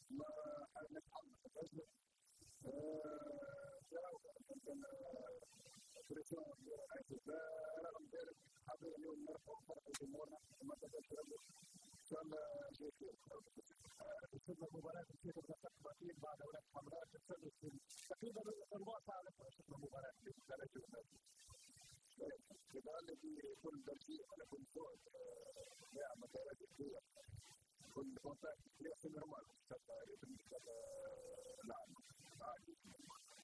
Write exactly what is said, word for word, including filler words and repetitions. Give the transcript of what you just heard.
ما نتحمس الرجل جاءوا عندنا بريسيون حيث رغم ذلك حضر اليوم نرفع فرق جمهورنا وما تباشر كان شيء خير. وصلنا المباراة كثير من التقديم بعد هناك حملات تسلل تقريبا ربع ساعة لتوقف المباراة في الدرجة الأولى. لذلك كل ترجيح على كل صوت نعمة درجة كبيرة. كل كونتاكت يصل نورمال حتى يتم العالم عادي.